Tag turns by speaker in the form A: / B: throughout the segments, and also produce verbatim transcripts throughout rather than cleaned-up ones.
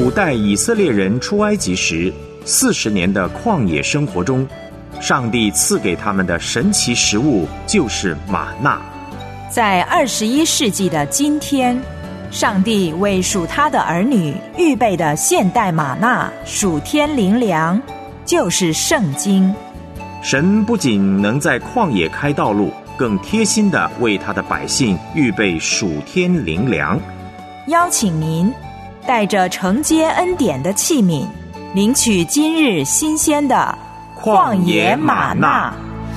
A: 古代以色列人出埃及时四十年的旷野生活中，上帝赐给他们的神奇食物就是玛纳。
B: 在二十一世纪的今天，上帝为属他的儿女预备的现代玛纳属天灵粮，就是圣经。
A: 神不仅能在旷野开道路，更贴心地为他的百姓预备属天灵粮。
B: 邀请您带着承接恩典的器皿，领取今日新鲜的旷野玛纳。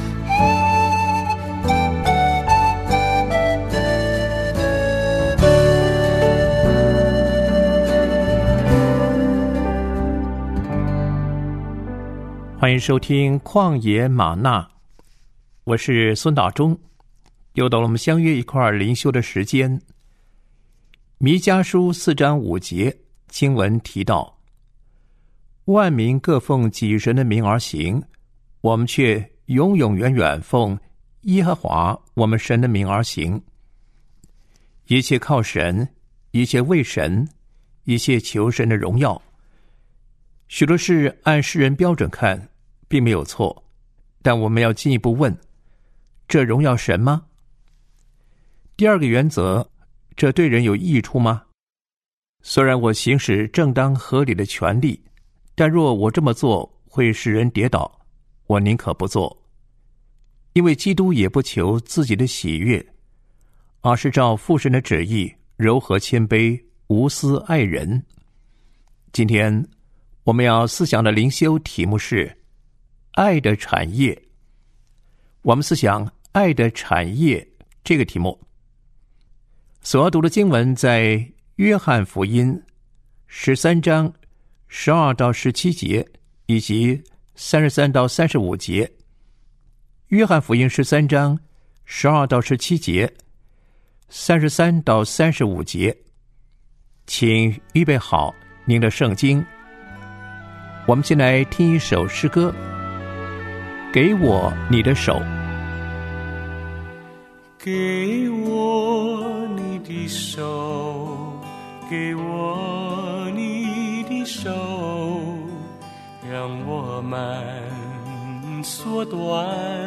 C: 欢迎收听旷野玛纳，我是孙大中，又到了我们相约一块儿灵修的时间。弥迦书四章五节经文提到，万民各奉己神的名而行，我们却永永远远奉耶和华我们神的名而行。一切靠神，一切为神，一切求神的荣耀。许多事按世人标准看并没有错，但我们要进一步问，这荣耀神吗？第二个原则，这对人有益处吗？虽然我行使正当合理的权利，但若我这么做会使人跌倒，我宁可不做。因为基督也不求自己的喜悦，而是照父神的旨意，柔和谦卑，无私爱人。今天我们要思想的灵修题目是爱的产业。我们思想爱的产业这个题目，所要读的经文在约翰福音十三章十二到十七节，以及三十三到三十五节。约翰福音十三章十二到十七节，三十三到三十五节。请预备好您的圣经。我们先来听一首诗歌，给我你的手。
D: 给我你的手，给我你的手，让我们缩短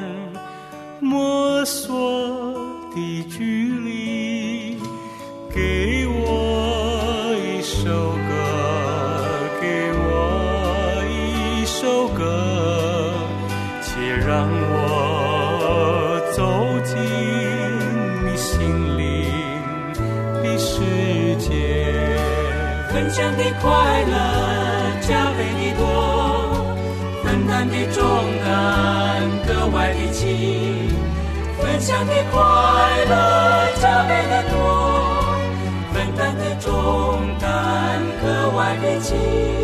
D: 摸索的距离。给我一首歌，给我一首歌，且让我走进你心灵的世界。分享的快乐加倍的多，分担的重担格外的轻。分享的快乐加倍的多，分担的重担格外的轻。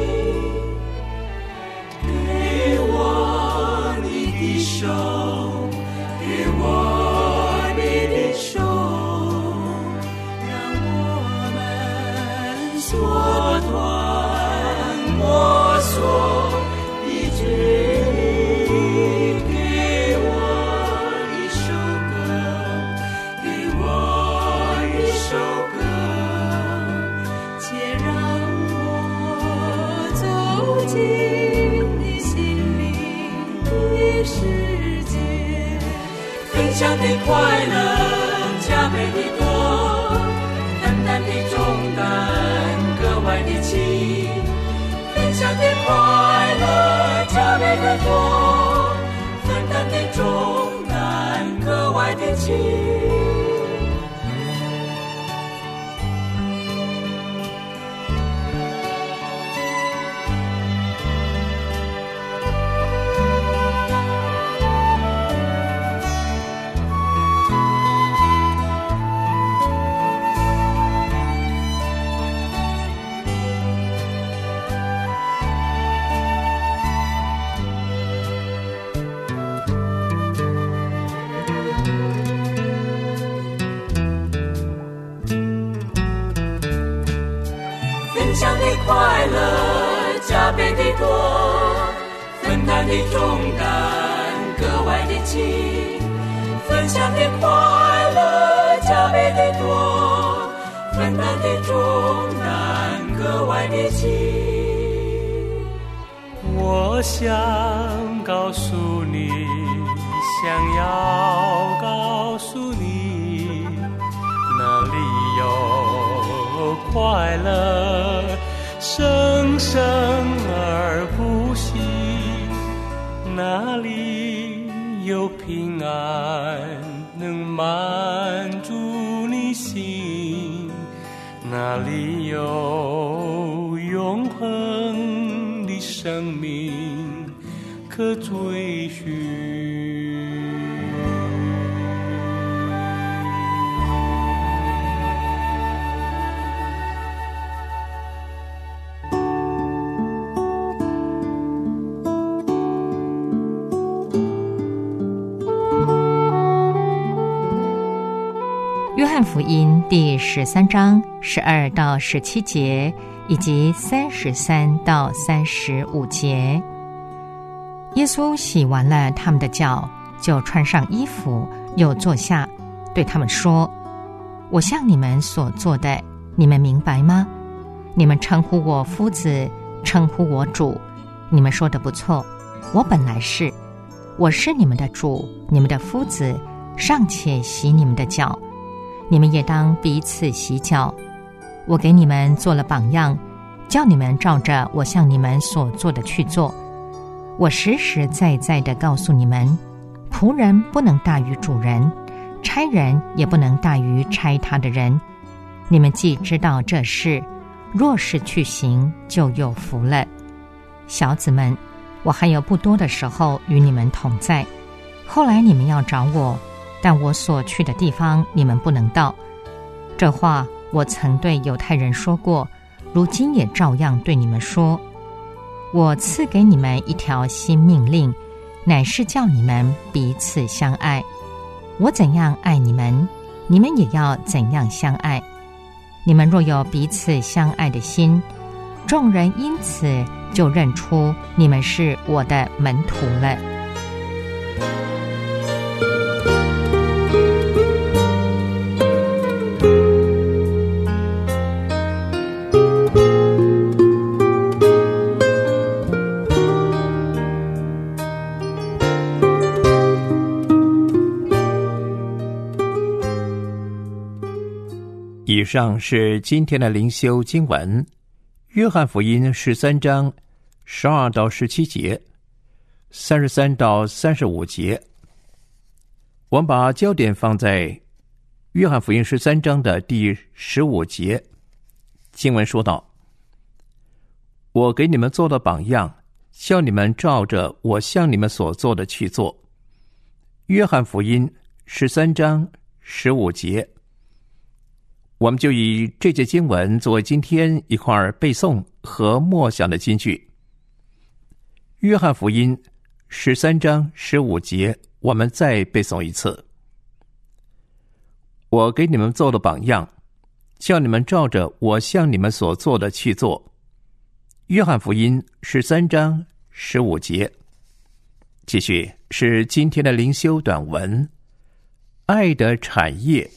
D: 给我你的手，给我你的手，让我们缩短摸索的距离。给我一首歌，给我一首歌，且让我走进你心灵的世界。分享的快乐加倍的多，分担的重担格外的轻。分享的快乐加倍的多，分担的重担格外的轻。分享的快乐加倍的多，分担的重担格外的轻。分享的快乐加倍的多，分担的重担格外爱的情。我想告诉你，想要告诉你，哪里有快乐生生而不息，哪里有平安能满足你心，哪里有永恒的生命可追寻。
E: 约翰福音第十三章十二到十七节以及三十三到三十五节，耶稣洗完了他们的脚，就穿上衣服，又坐下，对他们说：我向你们所做的，你们明白吗？你们称呼我夫子，称呼我主，你们说得不错，我本来是，我是你们的主，你们的夫子，尚且洗你们的脚，你们也当彼此洗脚。我给你们做了榜样，叫你们照着我向你们所做的去做。我实实在在地告诉你们，仆人不能大于主人，差人也不能大于差他的人。你们既知道这事，若是去行，就有福了。小子们，我还有不多的时候与你们同在，后来你们要找我，但我所去的地方你们不能到。这话我曾对犹太人说过，如今也照样对你们说。我赐给你们一条新命令，乃是叫你们彼此相爱。我怎样爱你们，你们也要怎样相爱。你们若有彼此相爱的心，众人因此就认出你们是我的门徒了。
C: 以上是今天的灵修经文，约翰福音十三章十二到十七节，三十三到三十五节。我们把焦点放在约翰福音十三章的第十五节，经文说道：我给你们做了榜样，叫你们照着我向你们所做的去做。约翰福音十三章十五节。我们就以这节经文作为今天一块儿背诵和默想的金句。约翰福音十三章十五节，我们再背诵一次。我给你们做了榜样，叫你们照着我向你们所做的去做。约翰福音十三章十五节。继续是今天的灵修短文，爱的产业。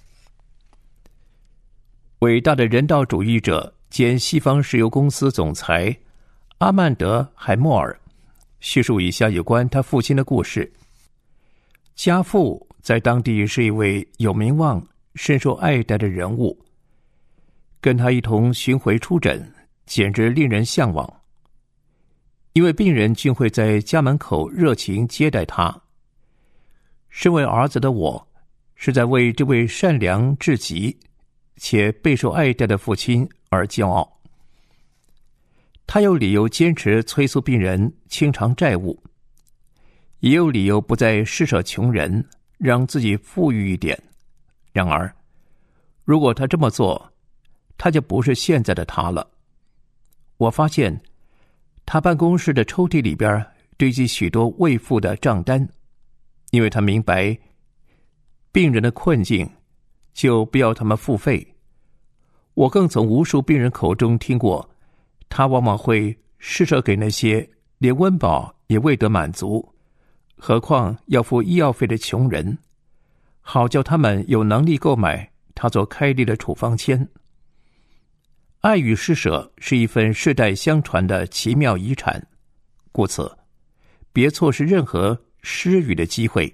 C: 伟大的人道主义者兼西方石油公司总裁阿曼德·海默尔叙述以下有关他父亲的故事。家父在当地是一位有名望、深受爱戴的人物，跟他一同巡回出诊，简直令人向往。一位病人均会在家门口热情接待他。身为儿子的我，是在为这位善良至极且备受爱戴的父亲而骄傲。他有理由坚持催促病人清偿债务，也有理由不再施舍穷人，让自己富裕一点。然而，如果他这么做，他就不是现在的他了。我发现他办公室的抽屉里边堆积许多未付的账单，因为他明白病人的困境，就不要他们付费。我更从无数病人口中听过，他往往会施舍给那些连温饱也未得满足，何况要付医药费的穷人，好叫他们有能力购买他所开立的处方签。 爱与施舍是一份世代相传的奇妙遗产，故此别错失任何施予的机会。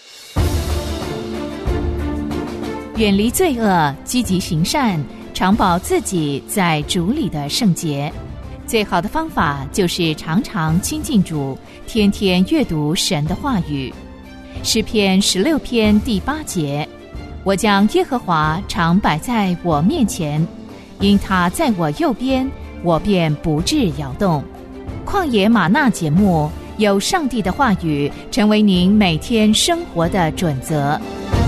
B: 远离罪恶，积极行善，常保自己在主里的圣洁。最好的方法就是常常亲近主，天天阅读神的话语。诗篇十六篇第八节，我将耶和华常摆在我面前，因他在我右边，我便不致摇动。旷野吗哪节目，有上帝的话语成为您每天生活的准则。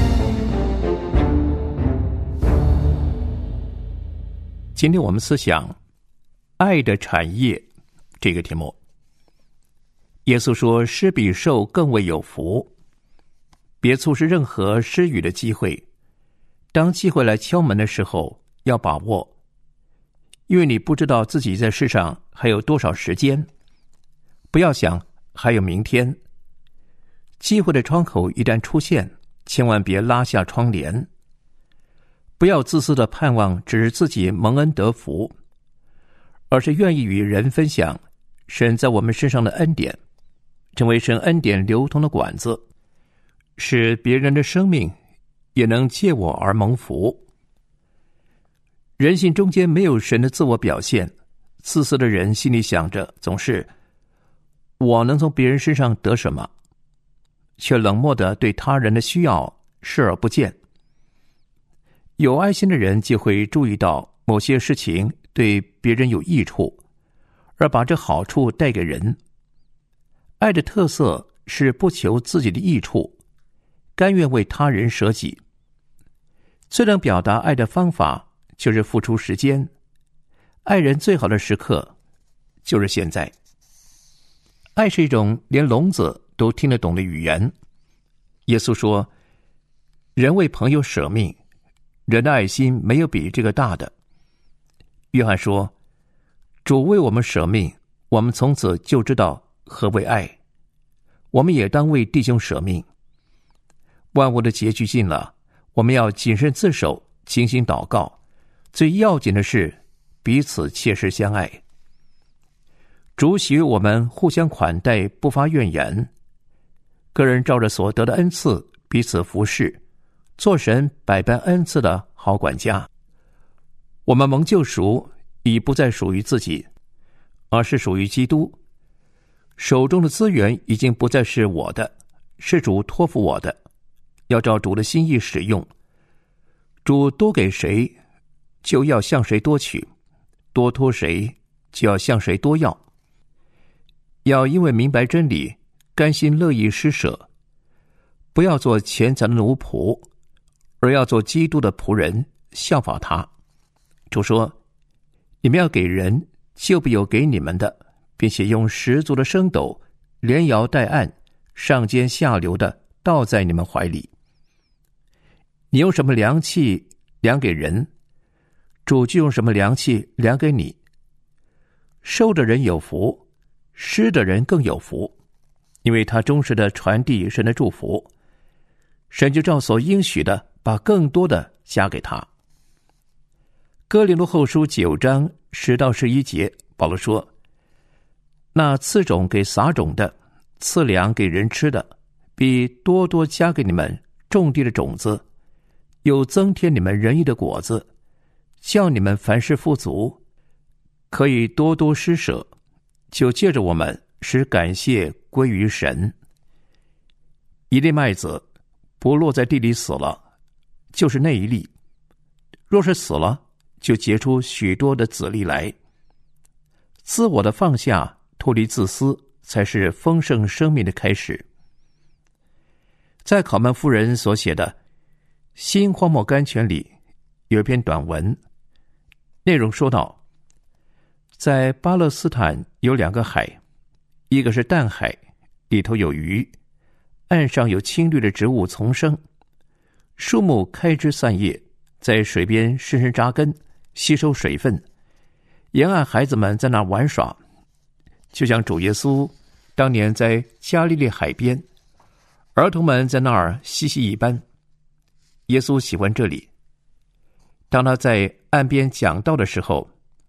C: 今天我们思想爱的产业这个题目。耶稣说，施比受更为有福。别错失任何施予的机会，当机会来敲门的时候要把握，因为你不知道自己在世上还有多少时间。不要想还有明天，机会的窗口一旦出现，千万别拉下窗帘。不要自私的盼望只是自己蒙恩得福，而是愿意与人分享神在我们身上的恩典，成为神恩典流通的管子，使别人的生命也能借我而蒙福。人性中间没有神的自我表现，自私的人心里想着总是我能从别人身上得什么，却冷漠地对他人的需要视而不见。有爱心的人就会注意到某些事情对别人有益处，而把这好处带给人。爱的特色是不求自己的益处，甘愿为他人舍己。最能表达爱的方法就是付出时间。爱人最好的时刻就是现在。爱是一种连聋子都听得懂的语言。耶稣说，人为朋友舍命，人的爱心没有比这个大的。约翰说，主为我们舍命，我们从此就知道何为爱。我们也当为弟兄舍命。万物的结局近了，我们要谨慎自守，精心祷告。最要紧的是彼此切实相爱。主喜悦我们互相款待，不发怨言。个人照着所得的恩赐彼此服侍，做神百般恩赐的好管家。我们蒙救赎，已不再属于自己，而是属于基督。手中的资源已经不再是我的，是主托付我的，要照主的心意使用。主多给谁，就要向谁多取；多托谁，就要向谁多要。要因为明白真理，甘心乐意施舍，不要做钱财的奴仆，而要做基督的仆人，效法他。主说，你们要给人，就必有给你们的，并且用十足的升斗，连摇带按，上尖下流的倒在你们怀里。你用什么量器量给人，主就用什么量器量给你。受的人有福，施的人更有福，因为他忠实的传递神的祝福，神就照所应许的把更多的加给他。哥林多后书九章十到十一节，保罗说，那赐种给撒种的，赐粮给人吃的，必多多加给你们种地的种子，又增添你们仁义的果子，叫你们凡事富足，可以多多施舍，就借着我们使感谢归于神。一粒麦子不落在地里死了，就是那一粒；若是死了，就结出许多的子粒来。自我的放下，脱离自私，才是丰盛生命的开始。在考曼夫人所写的《新荒漠甘泉》里，有一篇短文，内容说到，在巴勒斯坦有两个海，一个是淡海，里头有鱼，岸上有青绿的植物丛生，树木开枝散叶，在水边深深扎根，吸收水分。沿岸孩子们在那玩耍，就像主耶稣当年在加利利海边，儿童们在那儿嬉戏一般。耶稣喜欢这里。当他在岸边讲道的时候，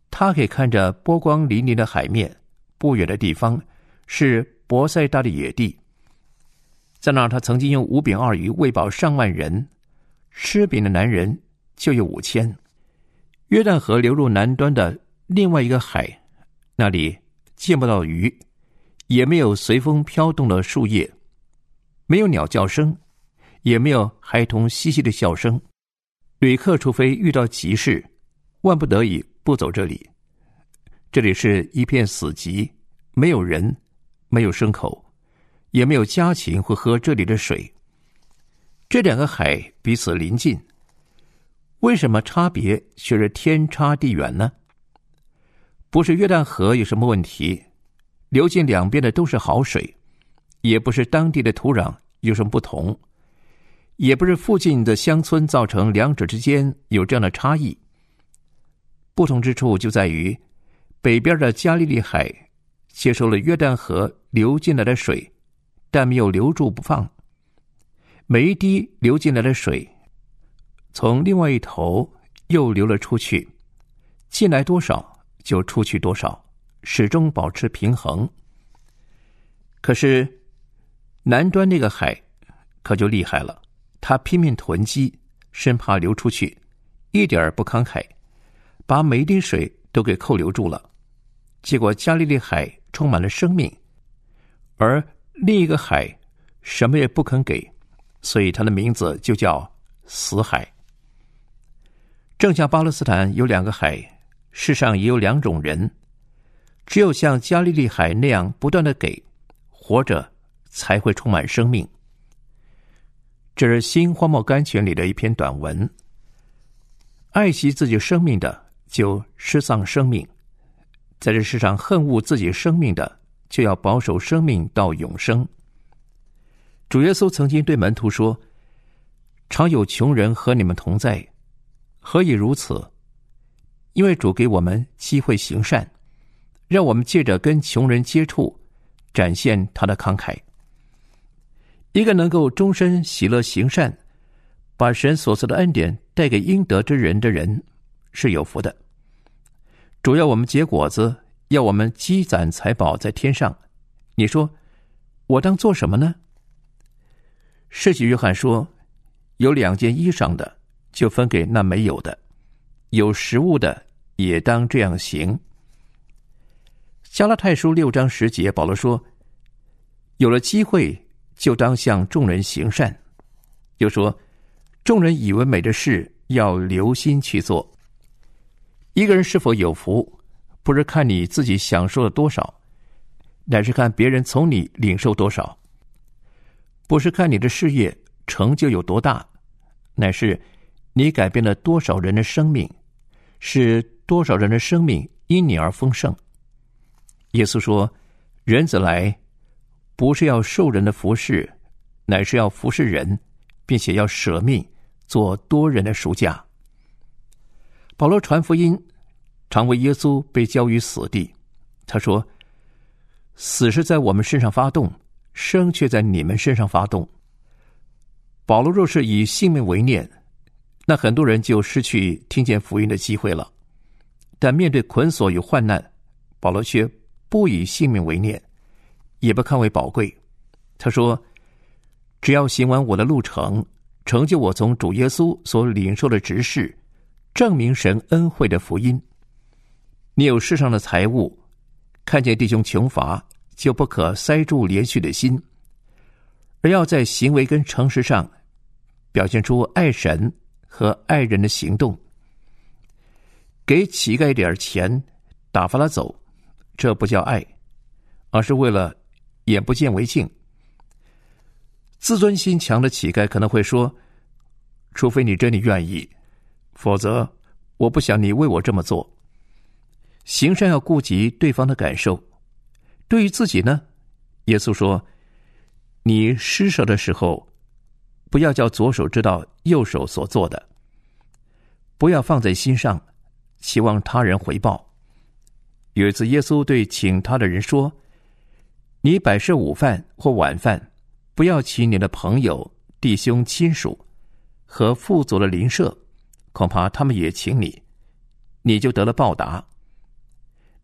C: 他可以看着波光粼粼的海面，不远的地方是伯赛大的野地，在那儿他曾经用五饼二鱼喂饱上万人，吃饼的男人就有五千。约旦河流入南端的另外一个海，那里见不到鱼，也没有随风飘动的树叶，没有鸟叫声，也没有孩童嬉戏的笑声。旅客除非遇到急事，万不得已不走这里。这里是一片死寂，没有人，没有牲口，也没有家禽会喝这里的水。这两个海彼此邻近，为什么差别却是天差地远呢？不是约旦河有什么问题，流进两边的都是好水，也不是当地的土壤有什么不同，也不是附近的乡村造成两者之间有这样的差异。不同之处就在于，北边的加利利海接受了约旦河流进来的水，但没有留住不放。每一滴流进来的水，从另外一头又流了出去，进来多少就出去多少，始终保持平衡。可是南端那个海可就厉害了，他拼命囤积，生怕流出去，一点不慷慨，把每一滴水都给扣留住了。结果加利利海充满了生命，而另一个海什么也不肯给，所以它的名字就叫死海。正像巴勒斯坦有两个海，世上也有两种人，只有像加利利海那样不断的给，活着才会充满生命。这是新荒漠甘泉里的一篇短文。爱惜自己生命的就失丧生命，在这世上恨恶自己生命的就要保守生命到永生。主耶稣曾经对门徒说，常有穷人和你们同在，何以如此？因为主给我们机会行善，让我们借着跟穷人接触，展现他的慷慨。一个能够终身喜乐行善，把神所赐的恩典带给应得之人的人是有福的。主要我们结果子，要我们积攒财宝在天上。你说我当做什么呢？施洗约翰说，有两件衣裳的就分给那没有的，有食物的也当这样行。加拉太书六章十节，保罗说，有了机会就当向众人行善。又说，众人以为美的事要留心去做。一个人是否有福，不是看你自己享受了多少，乃是看别人从你领受多少。不是看你的事业成就有多大，乃是你改变了多少人的生命，使多少人的生命因你而丰盛。耶稣说，人子来不是要受人的服侍，乃是要服侍人，并且要舍命做多人的赎价。保罗传福音，常为耶稣被交于死地。他说，死是在我们身上发动，生却在你们身上发动。保罗若是以性命为念，那很多人就失去听见福音的机会了。但面对捆锁与患难，保罗却不以性命为念，也不看为宝贵。他说，只要行完我的路程，成就我从主耶稣所领受的职事，证明神恩惠的福音。你有世上的财物，看见弟兄穷乏，就不可塞住连续的心，而要在行为跟诚实上表现出爱神和爱人的行动。给乞丐一点钱，打发他走，这不叫爱，而是为了眼不见为净。自尊心强的乞丐可能会说，除非你真的愿意，否则我不想你为我这么做。行善要顾及对方的感受。对于自己呢，耶稣说，你施舍的时候，不要叫左手知道右手所做的，不要放在心上，期望他人回报。有一次耶稣对请他的人说，你摆设午饭或晚饭，不要请你的朋友、弟兄、亲属和富足的邻舍，恐怕他们也请你，你就得了报答。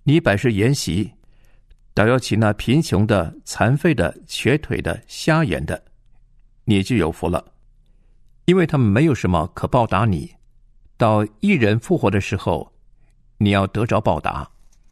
C: 你百事筵席，倒要请那贫穷的、残废的、瘸腿的、瞎眼的，你就有福了，因为他们没有什么可报答你。到一人复活的时候，你要得着报答。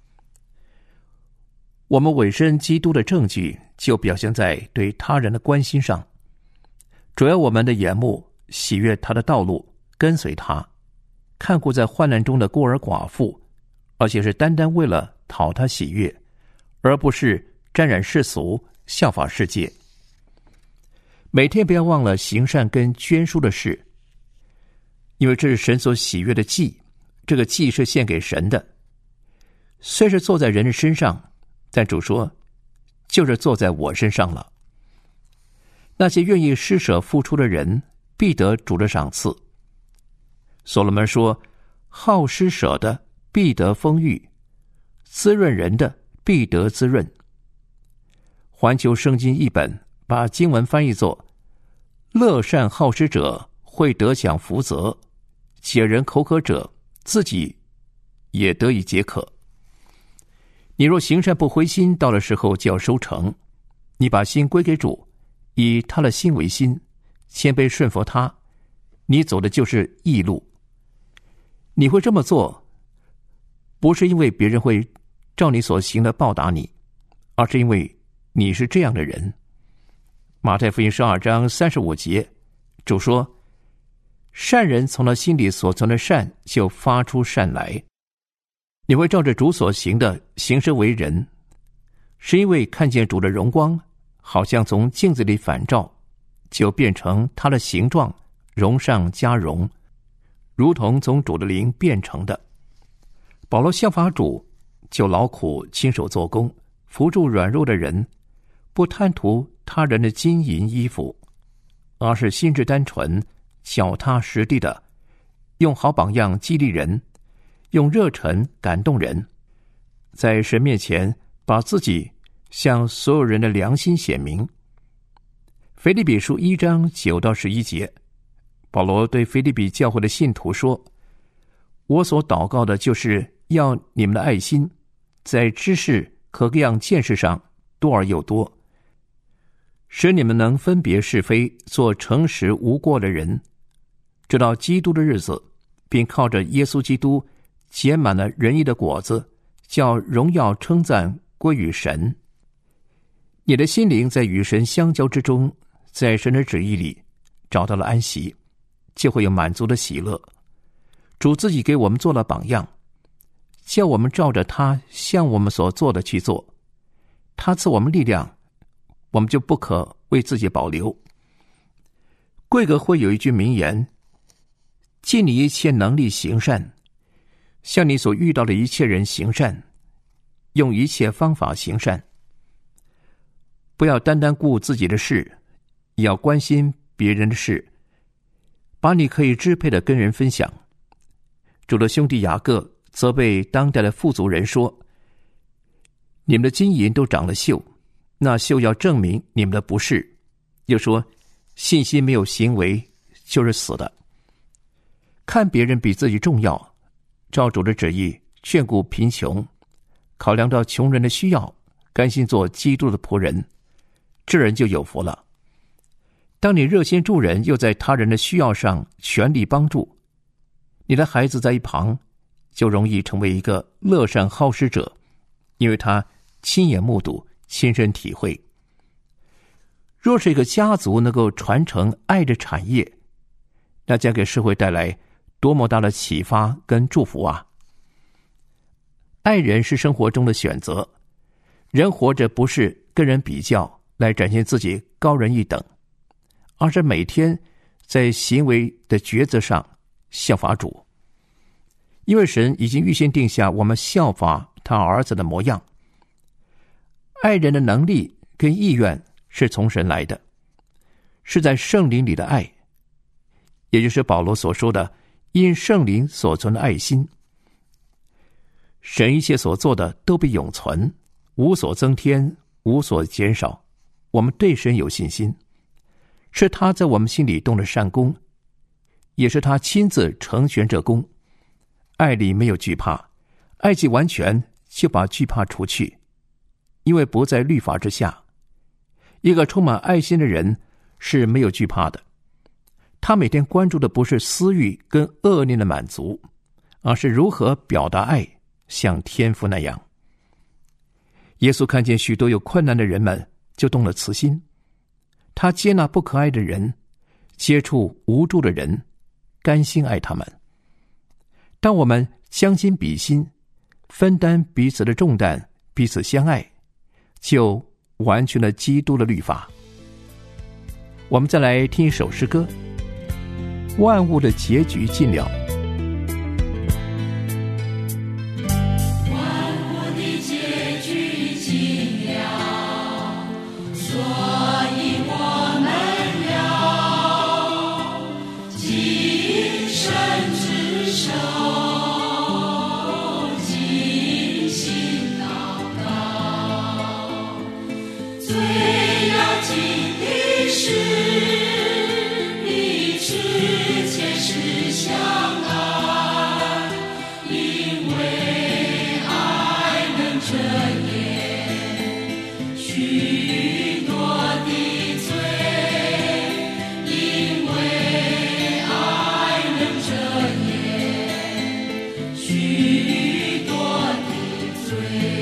C: 我们委身基督的证据就表现在对他人的关心上，主要我们的眼目喜悦他的道路，跟随他，看顾在患难中的孤儿寡妇，而且是单单为了讨他喜悦，而不是沾染世俗，效法世界。每天不要忘了行善跟捐书的事，因为这是神所喜悦的祭，这个祭是献给神的。虽是坐在人的身上，但主说就是坐在我身上了。那些愿意施舍付出的人，必得主的赏赐。所罗门说，好施舍的必得丰裕，滋润人的必得滋润。环球圣经译本把经文翻译作，乐善好施者会得享福泽，解人口渴者自己也得以解渴。你若行善不灰心，到了时候就要收成。你把心归给主，以他的心为心，谦卑顺服他，你走的就是义路。你会这么做，不是因为别人会照你所行的报答你，而是因为你是这样的人。马太福音十二章三十五节，主说，善人从他心里所存的善就发出善来。你会照着主所行的行事为人，是因为看见主的荣光，好像从镜子里反照，就变成他的形状，荣上加荣，如同从主的灵变成的。保罗效法主，就劳苦亲手做工，扶助软弱的人，不贪图他人的金银衣服，而是心智单纯，脚踏实地的，用好榜样激励人，用热忱感动人，在神面前把自己向所有人的良心显明。腓立比书一章九到十一节，保罗对腓立比教会的信徒说，我所祷告的就是要你们的爱心在知识和各样见识上多而又多，使你们能分别是非，做诚实无过的人，直到基督的日子，并靠着耶稣基督结满了仁义的果子，叫荣耀称赞归于神。你的心灵在与神相交之中，在神的旨意里找到了安息，就会有满足的喜乐。主自己给我们做了榜样，叫我们照着他向我们所做的去做。他赐我们力量，我们就不可为自己保留。贵格会有一句名言，尽你一切能力行善，向你所遇到的一切人行善，用一切方法行善。不要单单顾自己的事，也要关心别人的事，把你可以支配的跟人分享。主的兄弟雅各责备当代的富足人说，你们的金银都长了锈，那锈要证明你们的不是。又说，信心没有行为就是死的。看别人比自己重要，照主的旨意眷顾贫穷，考量到穷人的需要，甘心做基督的仆人，这人就有福了。当你热心助人，又在他人的需要上全力帮助，你的孩子在一旁就容易成为一个乐善好施者，因为他亲眼目睹，亲身体会。若是一个家族能够传承爱的产业，那将给社会带来多么大的启发跟祝福啊！爱人是生活中的选择，人活着不是跟人比较来展现自己高人一等，而是每天在行为的抉择上效法主。因为神已经预先定下我们效法他儿子的模样。爱人的能力跟意愿是从神来的，是在圣灵里的爱，也就是保罗所说的因圣灵所存的爱心。神一切所做的都必永存，无所增添，无所减少。我们对神有信心，是他在我们心里动了善功，也是他亲自成全这功。爱里没有惧怕，爱既完全， 就把惧怕除去，因为不在律法之下。一个充满爱心的人是没有惧怕的，他每天关注的不是私欲跟恶念的满足，而是如何表达爱，像天父那样。耶稣看见许多有困难的人们，就动了慈心，他接纳不可爱的人，接触无助的人，甘心爱他们。当我们将心比心，分担彼此的重担，彼此相爱，就完全了基督的律法。我们再来听一首诗歌，万物的结局尽了。
D: 万物的结局尽了，所以我们要谨慎自守，尽心祷告。最要紧的是彼此切实相爱，因为爱能遮掩许多的罪，因为爱能遮掩许多的罪。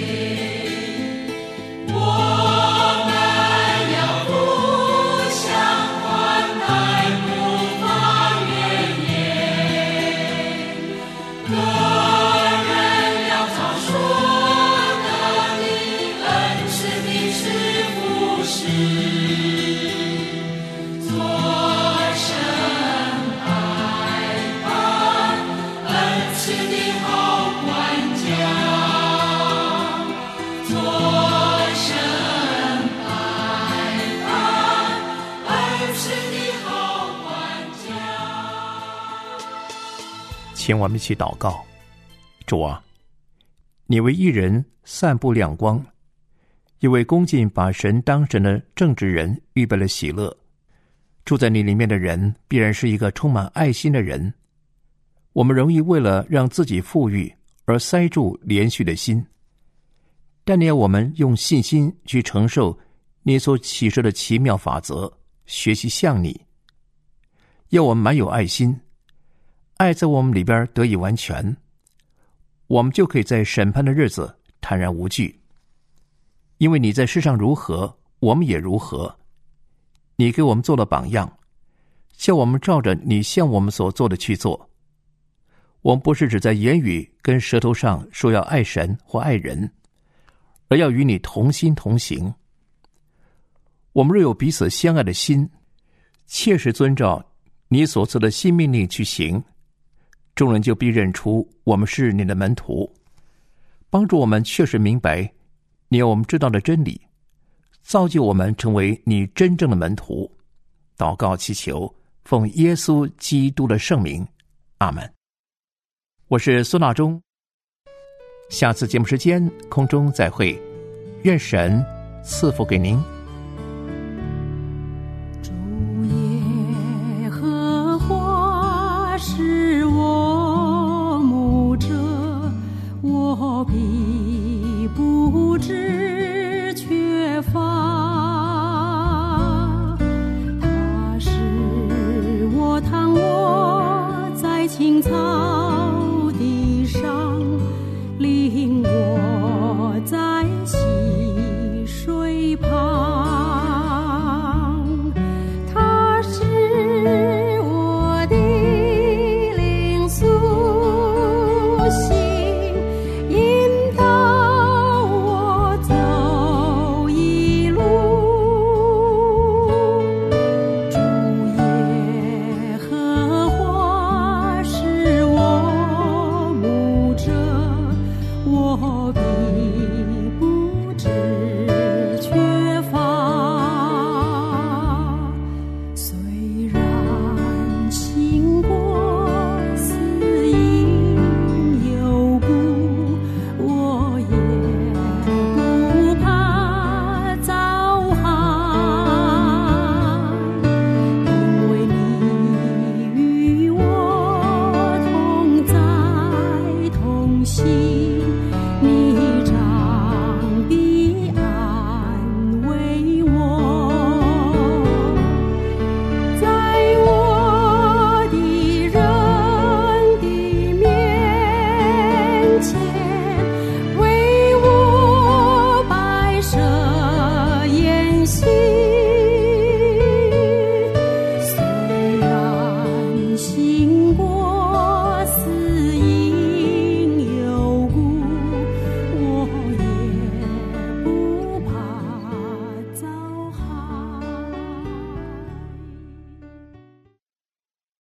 D: 我们要互相宽待，不发怨言，个人要照所得的恩赐彼此服侍，做神百般恩赐的好管家，做神百般恩赐的好管家。
C: 请我们一起祷告。主啊，你为一人散布亮光，也为恭敬把神当神的正直人预备了喜乐。住在你里面的人必然是一个充满爱心的人。我们容易为了让自己富裕而塞住连续的心，但你要我们用信心去承受你所启示的奇妙法则，学习像你。要我们满有爱心，爱在我们里边得以完全，我们就可以在审判的日子坦然无惧。因为你在世上如何，我们也如何。你给我们做了榜样，叫我们照着你向我们所做的去做。我们不是只在言语跟舌头上说要爱神或爱人，而要与你同心同行。我们若有彼此相爱的心，切实遵照你所赐的新命令去行，众人就必认出我们是你的门徒，帮助我们确实明白你要我们知道的真理，造就我们成为你真正的门徒。祷告祈求，奉耶稣基督的圣名，阿们。我是孙大中，下次节目时间空中再会，愿神赐福给您。
F: 主耶和华是我牧者，我必不致缺乏。他是我躺卧在青草